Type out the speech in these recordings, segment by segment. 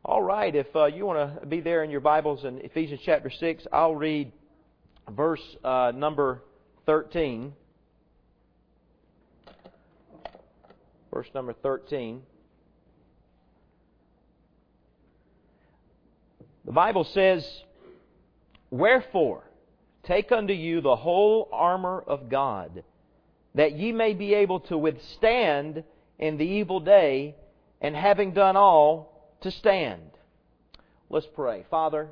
All right, if you want to be there in your Bibles in Ephesians chapter 6, I'll read verse number 13. Verse number 13. The Bible says, "Wherefore, take unto you the whole armor of God, that ye may be able to withstand in the evil day, and having done all, to stand." Let's pray. Father,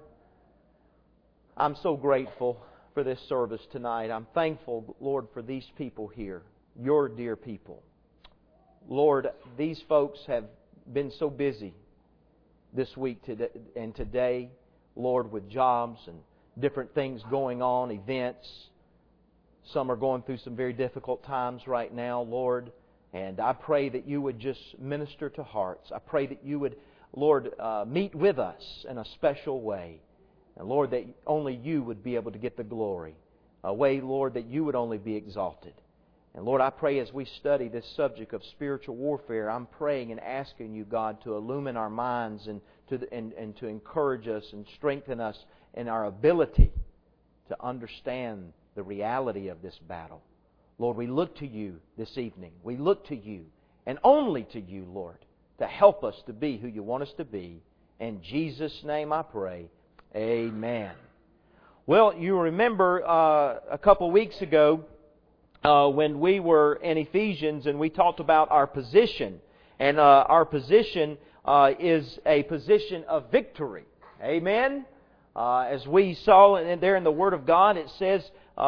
I'm so grateful for this service tonight. I'm thankful, Lord, for these people here, your dear people. Lord, these folks have been so busy this week and today, Lord, with jobs and different things going on, events. Some are going through some very difficult times right now, Lord. And I pray that you would just minister to hearts. I pray that you would, Lord, meet with us in a special way. And Lord, that only you would be able to get the glory. A way, Lord, that you would only be exalted. And Lord, I pray as we study this subject of spiritual warfare, I'm praying and asking you, God, to illumine our minds and to encourage us and strengthen us in our ability to understand the reality of this battle. Lord, we look to you this evening. We look to you, and only to you, Lord, to help us to be who you want us to be. In Jesus' name I pray. Amen. Well, you remember a couple weeks ago when we were in Ephesians and we talked about our position. And our position is a position of victory. Amen? As we saw there in the Word of God, it says,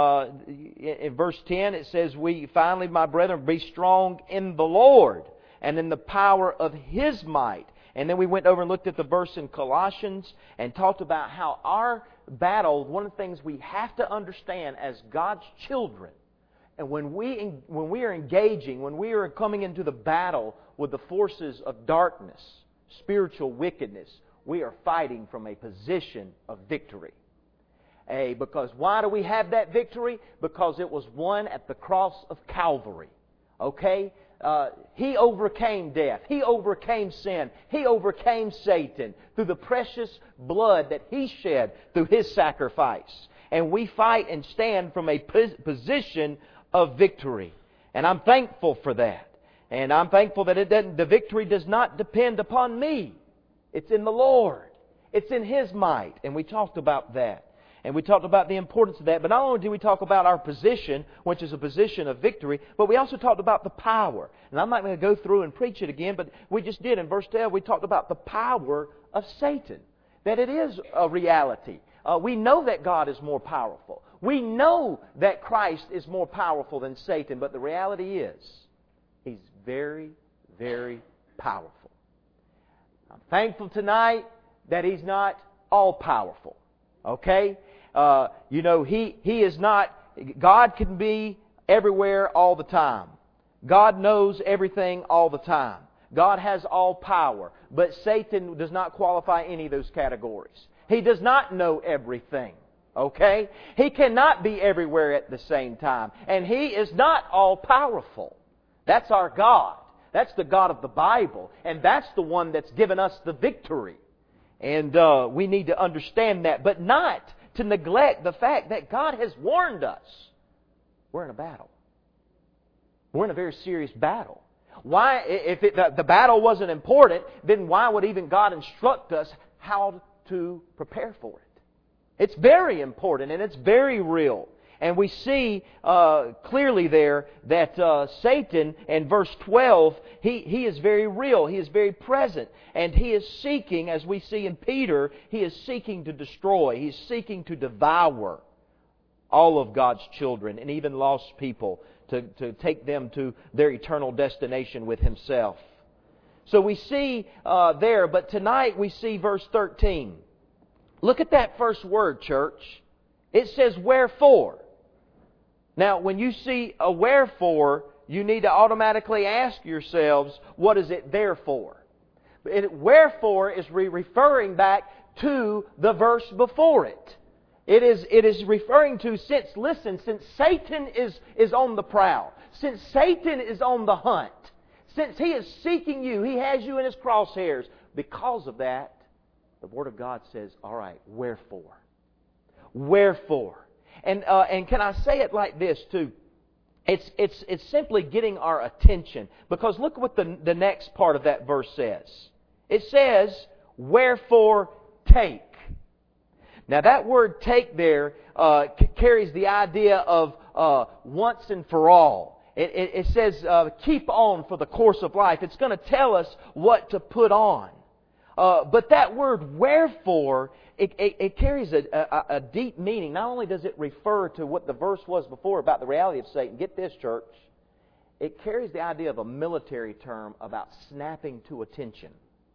in verse 10, it says, "We finally, my brethren, be strong in the Lord and in the power of His might." And then we went over and looked at the verse in Colossians and talked about how our battle, one of the things we have to understand as God's children, and when we are engaging, when we are coming into the battle with the forces of darkness, spiritual wickedness, we are fighting from a position of victory. Because why do we have that victory? Because it was won at the cross of Calvary. Okay? He overcame death. He overcame sin. He overcame Satan through the precious blood that He shed through His sacrifice. And we fight and stand from a position of victory. And I'm thankful for that. And I'm thankful that the victory does not depend upon me. It's in the Lord. It's in His might. And we talked about that. And we talked about the importance of that. But not only did we talk about our position, which is a position of victory, but we also talked about the power. And I'm not going to go through and preach it again, but we just did. In verse 12, we talked about the power of Satan. That it is a reality. We know that God is more powerful. We know that Christ is more powerful than Satan. But the reality is, He's very, very powerful. I'm thankful tonight that He's not all-powerful. Okay? He is not... God can be everywhere all the time. God knows everything all the time. God has all power. But Satan does not qualify any of those categories. He does not know everything. Okay? He cannot be everywhere at the same time. And He is not all-powerful. That's our God. That's the God of the Bible. And that's the one that's given us the victory. And we need to understand that. But not to neglect the fact that God has warned us. We're in a battle. We're in a very serious battle. Why? If the battle wasn't important, then why would even God instruct us how to prepare for it? It's very important and it's very real. And we see clearly there that Satan, in verse 12, he is very real. He is very present. And he is seeking, as we see in Peter, he is seeking to destroy. He's seeking to devour all of God's children and even lost people to take them to their eternal destination with himself. So we see there, but tonight we see verse 13. Look at that first word, church. It says, "Wherefore." Now, when you see a wherefore, you need to automatically ask yourselves, what is it there for? Wherefore is referring back to the verse before it. It is referring to, since Satan is on the prowl, since Satan is on the hunt, since he is seeking you, he has you in his crosshairs. Because of that, the Word of God says, all right, wherefore? Wherefore? And can I say it like this too? It's simply getting our attention. Because look what the next part of that verse says. It says, wherefore take. Now that word take there carries the idea of once and for all. It says keep on for the course of life. It's going to tell us what to put on. But that word wherefore, it carries a deep meaning. Not only does it refer to what the verse was before about the reality of Satan. Get this, church. It carries the idea of a military term about snapping to attention.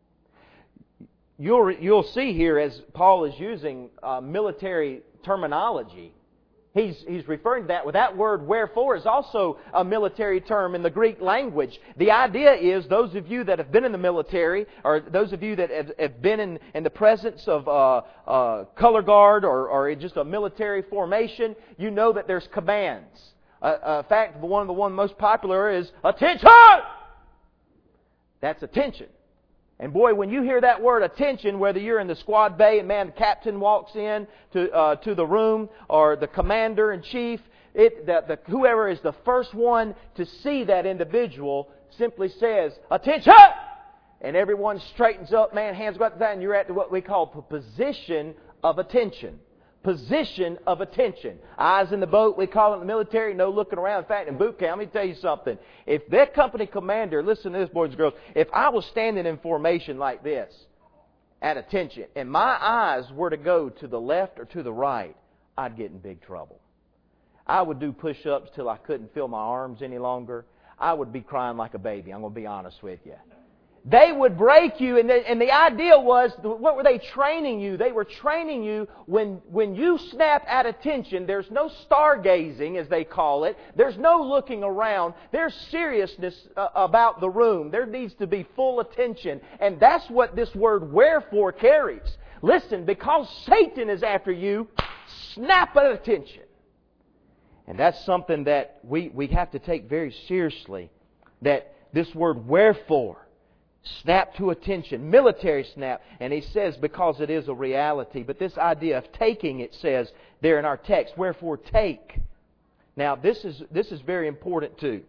You'll see here as Paul is using military terminology, he's referring to that. With that word wherefore is also a military term in the Greek language. The idea is those of you that have been in the military, or those of you that have been in the presence of color guard or just a military formation, you know that there's commands. In fact, the one most popular is attention. That's attention. And boy, when you hear that word attention, whether you're in the squad bay and man, the captain walks in to the room, or the commander in chief, whoever is the first one to see that individual simply says, attention! And everyone straightens up, man, hands go up, and you're at what we call position of attention. Position of attention. Eyes in the boat, we call it in the military, no looking around. In fact, in boot camp, let me tell you something. If that company commander, listen to this, boys and girls, if I was standing in formation like this, at attention, and my eyes were to go to the left or to the right, I'd get in big trouble. I would do push-ups till I couldn't feel my arms any longer. I would be crying like a baby, I'm going to be honest with you. They would break you, and the idea was, what were they training you? They were training you when you snap at attention, there's no stargazing, as they call it. There's no looking around. There's seriousness about the room. There needs to be full attention. And that's what this word wherefore carries. Listen, because Satan is after you, snap at attention. And that's something that we have to take very seriously. That this word wherefore, snap to attention, military snap. And he says because it is a reality. But this idea of taking, it says there in our text, wherefore take. Now this is very important too.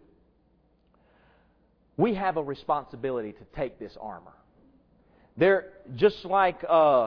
We have a responsibility to take this armor. Just like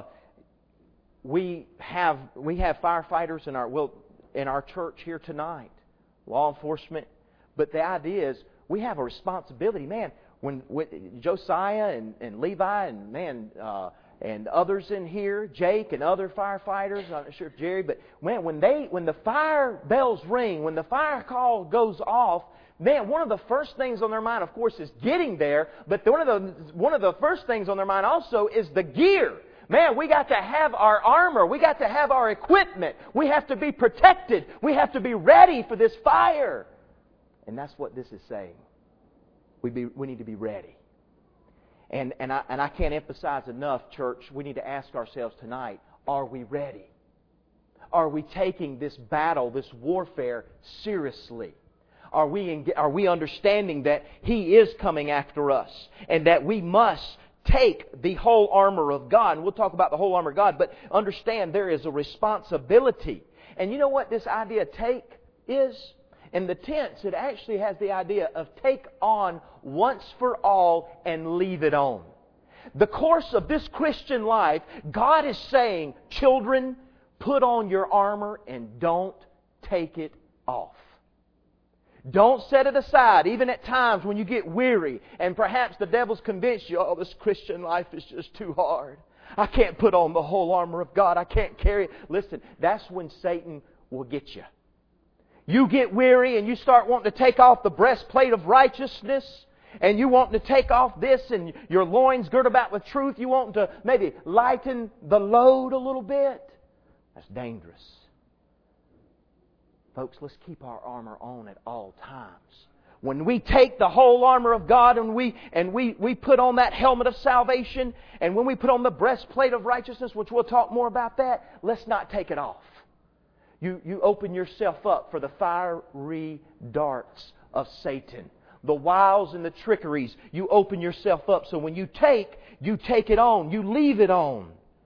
we have firefighters in our church here tonight, law enforcement. But the idea is we have a responsibility, man. When Josiah and Levi and others in here, Jake and other firefighters, I'm not sure if Jerry, but man, when the fire bells ring, when the fire call goes off, man, one of the first things on their mind, of course, is getting there. But one of the first things on their mind also is the gear. Man, we got to have our armor. We got to have our equipment. We have to be protected. We have to be ready for this fire. And that's what this is saying. We need to be ready. And I can't emphasize enough, church, we need to ask ourselves tonight, are we ready? Are we taking this battle, this warfare, seriously? Are we understanding that He is coming after us and that we must take the whole armor of God? And we'll talk about the whole armor of God, but understand there is a responsibility. And you know what this idea take is? In the tense, it actually has the idea of take on once for all and leave it on. The course of this Christian life, God is saying, children, put on your armor and don't take it off. Don't set it aside, even at times when you get weary and perhaps the devil's convinced you, oh, this Christian life is just too hard. I can't put on the whole armor of God. I can't carry it. Listen, that's when Satan will get you. You get weary and you start wanting to take off the breastplate of righteousness, and you want to take off this and your loins girt about with truth. You want to maybe lighten the load a little bit. That's dangerous. Folks, let's keep our armor on at all times. When we take the whole armor of God and we put on that helmet of salvation, and when we put on the breastplate of righteousness, which we'll talk more about that, let's not take it off. You open yourself up for the fiery darts of Satan. The wiles and the trickeries, you open yourself up. So when you take it on. You leave it on.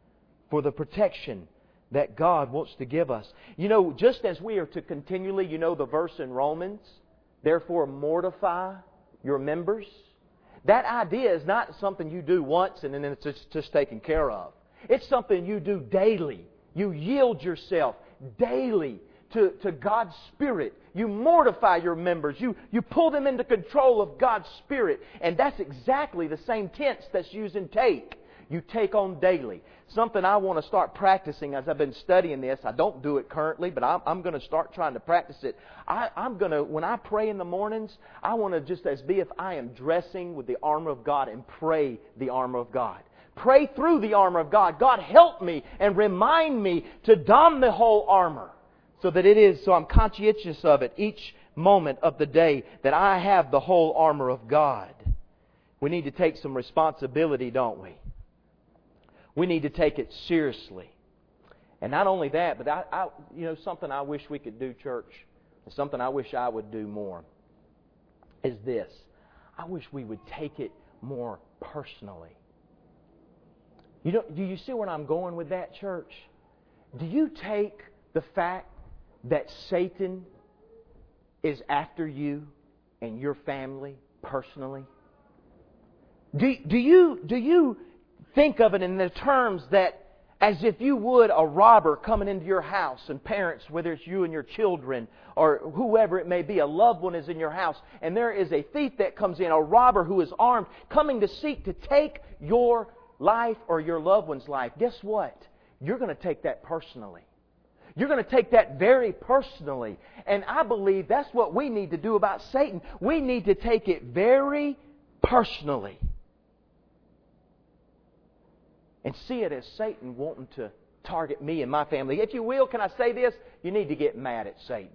for the protection that God wants to give us. You know, just as we are to continually, you know the verse in Romans, therefore mortify your members. That idea is not something you do once and then it's just taken care of. It's something you do daily. You yield yourself daily to God's Spirit. You mortify your members. You pull them into control of God's Spirit. And that's exactly the same tense that's used in take. You take on daily. Something I want to start practicing as I've been studying this. I don't do it currently, but I'm going to start trying to practice it. I'm going to, when I pray in the mornings, I want to just as be if I am dressing with the armor of God and pray the armor of God. Pray through the armor of God. God, help me and remind me to don the whole armor so I'm conscientious of it each moment of the day that I have the whole armor of God. We need to take some responsibility, don't we? We need to take it seriously. And not only that, but something I wish we could do, church, and something I wish I would do more, is this. I wish we would take it more personally. Do you see where I'm going with that, church? Do you take the fact that Satan is after you and your family personally? Do you think of it in the terms that as if you would a robber coming into your house, and parents, whether it's you and your children or whoever it may be, a loved one is in your house, and there is a thief that comes in, a robber who is armed, coming to seek to take your life or your loved one's life. Guess what? You're going to take that personally. You're going to take that very personally. And I believe that's what we need to do about Satan. We need to take it very personally. And see it as Satan wanting to target me and my family. If you will, can I say this? You need to get mad at Satan.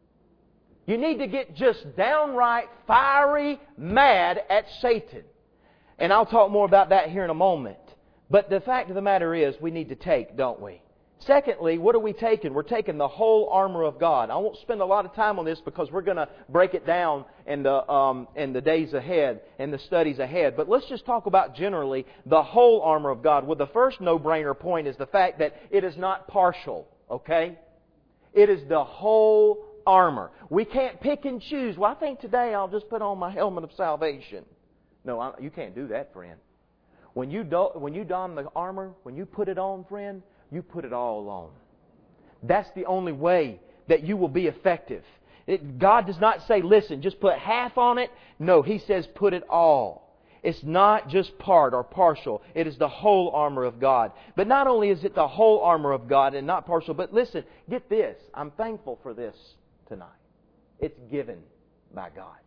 You need to get just downright fiery mad at Satan. And I'll talk more about that here in a moment. But the fact of the matter is, we need to take, don't we? Secondly, what are we taking? We're taking the whole armor of God. I won't spend a lot of time on this because we're going to break it down in the days ahead, in the studies ahead. But let's just talk about generally the whole armor of God. Well, the first no-brainer point is the fact that it is not partial, okay? It is the whole armor. We can't pick and choose. Well, I think today I'll just put on my helmet of salvation. No, you can't do that, friend. When you don the armor, when you put it on, friend, you put it all on. That's the only way that you will be effective. God does not say, listen, just put half on it. No, He says put it all. It's not just part or partial. It is the whole armor of God. But not only is it the whole armor of God and not partial, but listen, get this. I'm thankful for this tonight. It's given by God.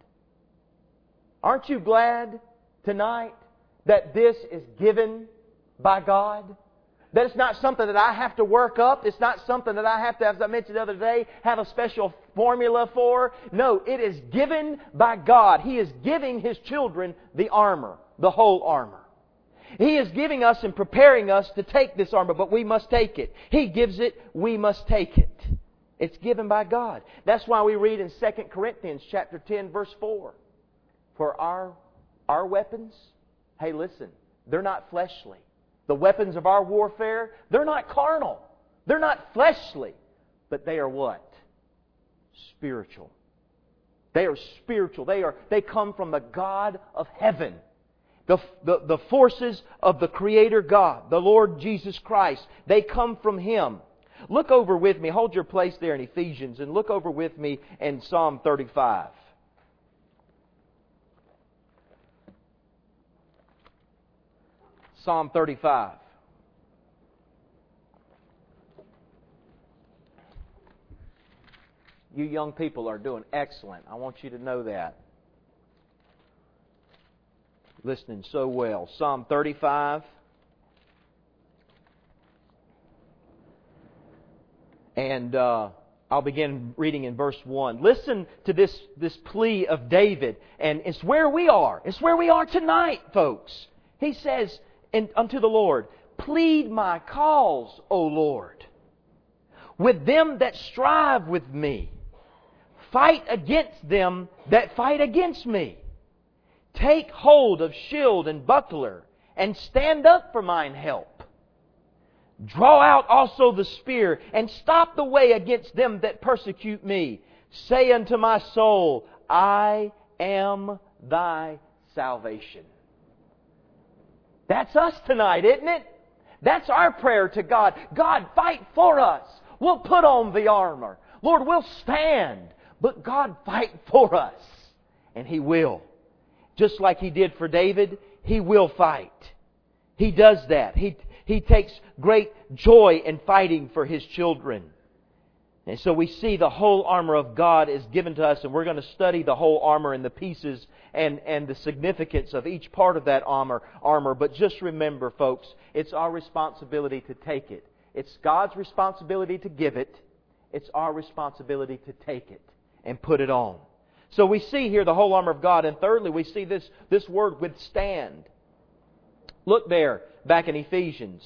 Aren't you glad tonight that this is given by God? That it's not something that I have to work up. It's not something that I have to, as I mentioned the other day, have a special formula for. No, it is given by God. He is giving His children the armor, the whole armor. He is giving us and preparing us to take this armor, but we must take it. He gives it, we must take it. It's given by God. That's why we read in 2 Corinthians chapter 10, verse 4. For our weapons, hey, listen, they're not fleshly. The weapons of our warfare, they're not carnal. They're not fleshly. But they are what? Spiritual. They are spiritual. They come from the God of heaven. The forces of the Creator God, the Lord Jesus Christ. They come from Him. Look over with me. Hold your place there in Ephesians and look over with me in Psalm 35. Psalm 35. You young people are doing excellent. I want you to know that. Listening so well. Psalm 35. And I'll begin reading in verse 1. Listen to this plea of David. And it's where we are. It's where we are tonight, folks. He says unto the Lord, plead my cause, O Lord, with them that strive with me. Fight against them that fight against me. Take hold of shield and buckler, and stand up for mine help. Draw out also the spear, and stop the way against them that persecute me. Say unto my soul, I am thy salvation. That's us tonight, isn't it? That's our prayer to God. God, fight for us. We'll put on the armor. Lord, we'll stand. But God, fight for us. And He will. Just like He did for David, He will fight. He does that. He takes great joy in fighting for His children. And so we see the whole armor of God is given to us, and we're going to study the whole armor and the pieces and the significance of each part of that armor. But just remember, folks, it's our responsibility to take it. It's God's responsibility to give it. It's our responsibility to take it and put it on. So we see here the whole armor of God. And thirdly, we see this word withstand. Look there, back in Ephesians.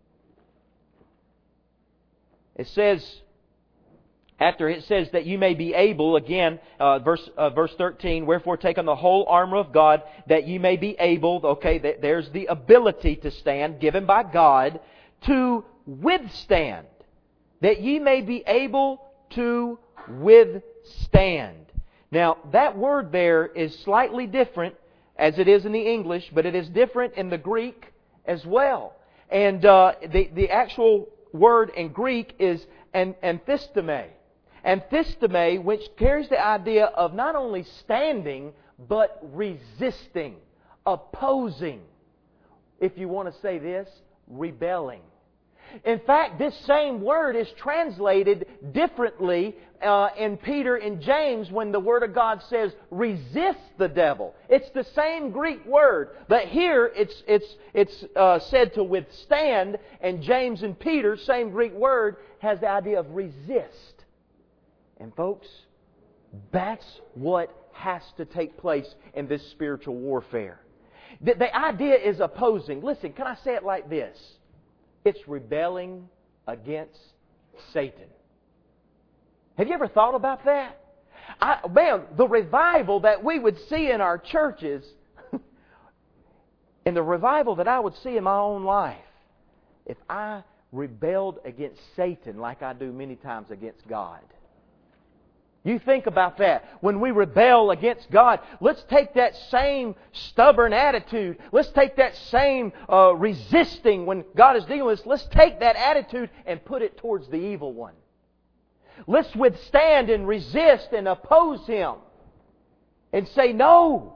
It says, after it says that you may be able, again, verse 13, wherefore take on the whole armor of God, that you may be able, okay, there's the ability to stand, given by God, to withstand. That ye may be able to withstand. Now, that word there is slightly different as it is in the English, but it is different in the Greek as well. And the actual word in Greek is anthisteme. Anthisteme, which carries the idea of not only standing, but resisting, opposing. If you want to say this, rebelling. In fact, this same word is translated differently in Peter and James when the Word of God says, resist the devil. It's the same Greek word, but here it's said to withstand, and James and Peter, same Greek word, has the idea of resist. And folks, that's what has to take place in this spiritual warfare. The idea is opposing. Listen, can I say it like this? It's rebelling against Satan. Have you ever thought about that? The revival that we would see in our churches, and the revival that I would see in my own life, if I rebelled against Satan like I do many times against God. You think about that. When we rebel against God, let's take that same stubborn attitude. Let's take that same resisting when God is dealing with us. Let's take that attitude and put it towards the evil one. Let's withstand and resist and oppose him. And say, no.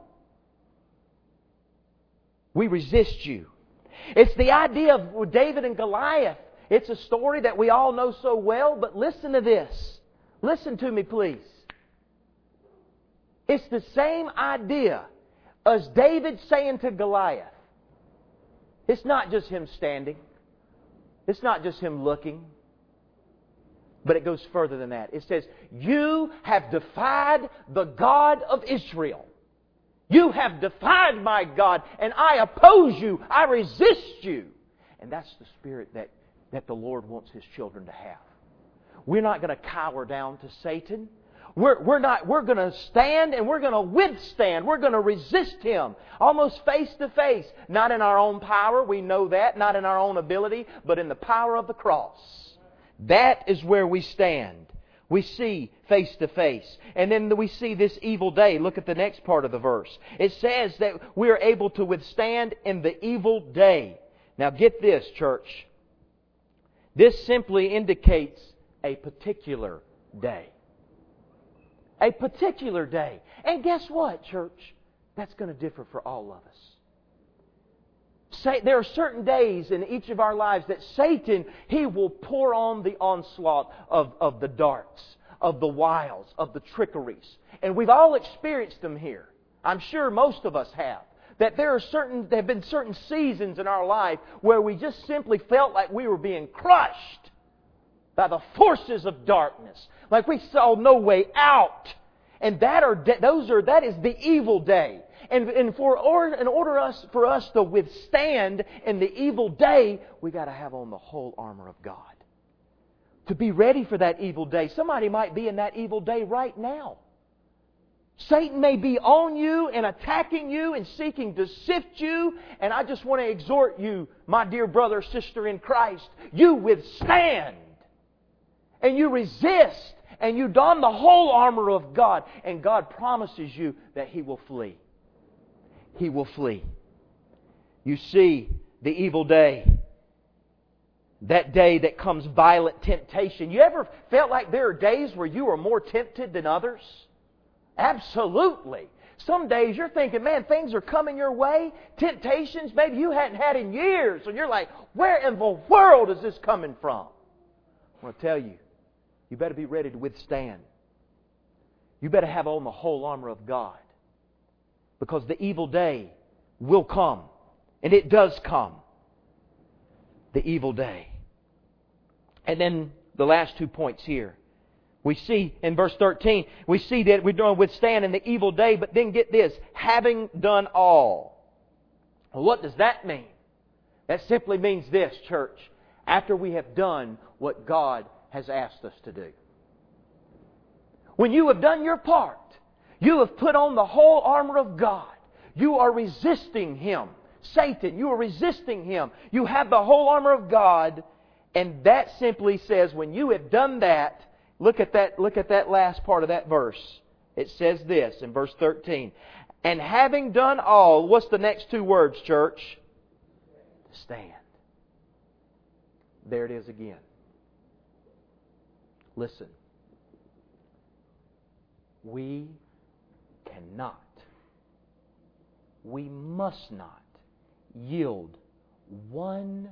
We resist you. It's the idea of David and Goliath. It's a story that we all know so well, but listen to this. Listen to me, please. It's the same idea as David saying to Goliath. It's not just him standing. It's not just him looking. But it goes further than that. It says, you have defied the God of Israel. You have defied my God, and I oppose you. I resist you. And that's the spirit that the Lord wants His children to have. We're not going to cower down to Satan. We're going to stand and we're going to withstand. We're going to resist him almost face to face. Not in our own power, we know that. Not in our own ability, but in the power of the cross. That is where we stand. We see face to face. And then we see this evil day. Look at the next part of the verse. It says that we are able to withstand in the evil day. Now get this, church. This simply indicates a particular day. A particular day. And guess what, church? That's going to differ for all of us. There are certain days in each of our lives that Satan, he will pour on the onslaught of the darts, of the wiles, of the trickeries. And we've all experienced them here. I'm sure most of us have. That there have been certain seasons in our life where we just simply felt like we were being crushed by the forces of darkness. Like we saw no way out. And that is the evil day. And in order for us to withstand in the evil day, we got to have on the whole armor of God. To be ready for that evil day. Somebody might be in that evil day right now. Satan may be on you and attacking you and seeking to sift you. And I just want to exhort you, my dear brother, sister in Christ, you withstand. And you resist. And you don the whole armor of God. And God promises you that He will flee. He will flee. You see, the evil day. That day that comes violent temptation. You ever felt like there are days where you are more tempted than others? Absolutely. Some days you're thinking, man, things are coming your way. Temptations maybe you hadn't had in years. And you're like, where in the world is this coming from? I want to tell you, you better be ready to withstand. You better have on the whole armor of God. Because the evil day will come. And it does come. The evil day. And then the last 2 points here. We see in verse 13, we see that we're going to withstand in the evil day, but then get this, having done all. Well, what does that mean? That simply means this, church. After we have done what God has asked us to do. When you have done your part, you have put on the whole armor of God. You are resisting him. Satan, you are resisting him. You have the whole armor of God, and that simply says when you have done that, look at that last part of that verse. It says this in verse 13. And having done all, what's the next 2 words, church? Stand. There it is again. Listen. We cannot, we must not yield 1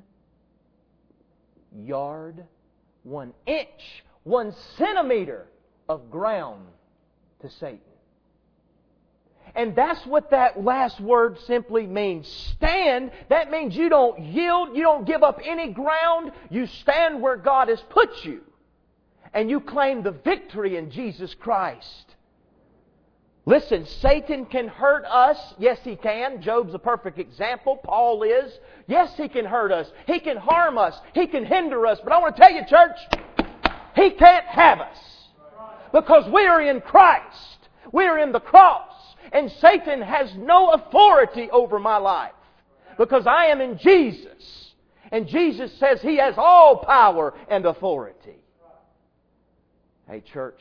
yard, 1 inch, 1 centimeter of ground to Satan. And that's what that last word simply means. Stand, that means you don't yield, you don't give up any ground. You stand where God has put you. And you claim the victory in Jesus Christ. Listen, Satan can hurt us. Yes, he can. Job's a perfect example. Paul is. Yes, he can hurt us. He can harm us. He can hinder us. But I want to tell you, church, he can't have us. Because we are in Christ. We are in the cross. And Satan has no authority over my life. Because I am in Jesus. And Jesus says He has all power and authority. Hey, church,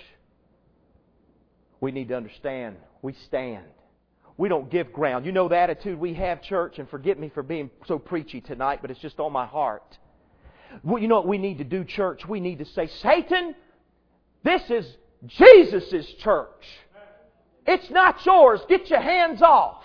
we need to understand, we stand. We don't give ground. You know the attitude we have, church, and forgive me for being so preachy tonight, but it's just on my heart. Well, you know what we need to do, church? We need to say, Satan, this is Jesus' church. It's not yours. Get your hands off.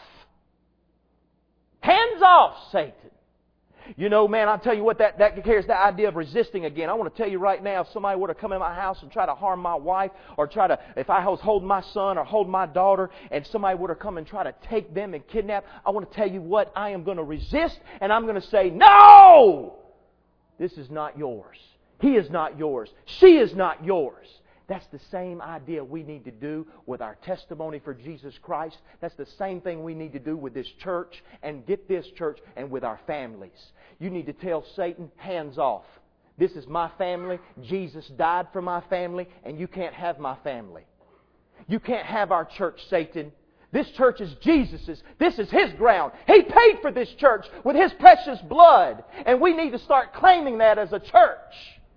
Hands off, Satan. You know, man, I'll tell you what, that carries the idea of resisting again. I want to tell you right now, if somebody were to come in my house and try to harm my wife, or if I was holding my son or holding my daughter, and somebody were to come and try to take them and kidnap, I want to tell you what, I am going to resist, and I'm going to say, no! This is not yours. He is not yours. She is not yours. That's the same idea we need to do with our testimony for Jesus Christ. That's the same thing we need to do with this church, and get this, church, and with our families. You need to tell Satan, hands off. This is my family. Jesus died for my family, and you can't have my family. You can't have our church, Satan. This church is Jesus's. This is His ground. He paid for this church with His precious blood. And we need to start claiming that as a church.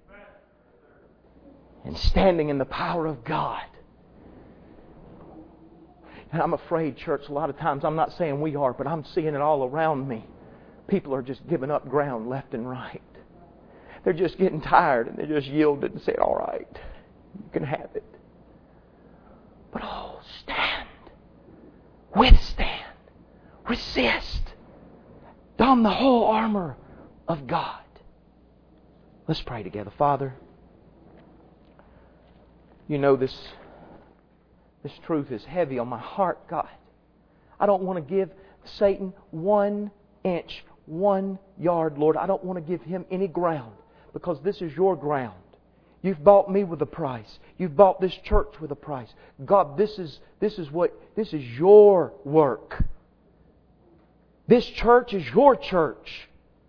And standing in the power of God. And I'm afraid, church, a lot of times, I'm not saying we are, but I'm seeing it all around me. People are just giving up ground left and right. They're just getting tired and they just yielded and said, all right, you can have it. But stand. Withstand. Resist. Don the whole armor of God. Let's pray together. Father, you know this truth is heavy on my heart, God. I don't want to give Satan 1 inch, 1 yard, Lord. I don't want to give him any ground, because this is your ground. You've bought me with a price. You've bought this church with a price. God, this is your work. This church is your church.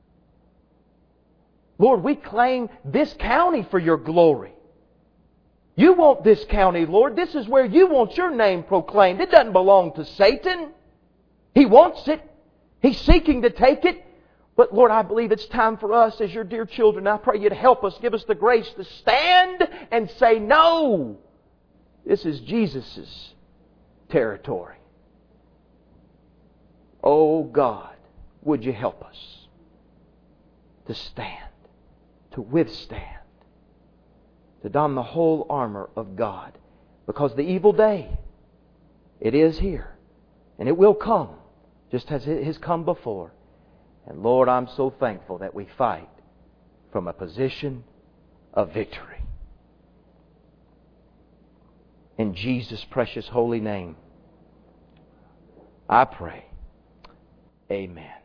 Lord, we claim this county for your glory. You want this county, Lord. This is where You want Your name proclaimed. It doesn't belong to Satan. He wants it. He's seeking to take it. But Lord, I believe it's time for us as Your dear children. I pray You'd help us, give us the grace to stand and say, no, this is Jesus' territory. Oh God, would You help us to stand, to withstand, to don the whole armor of God. Because the evil day, it is here. And it will come, just as it has come before. And Lord, I'm so thankful that we fight from a position of victory. In Jesus' precious holy name, I pray. Amen.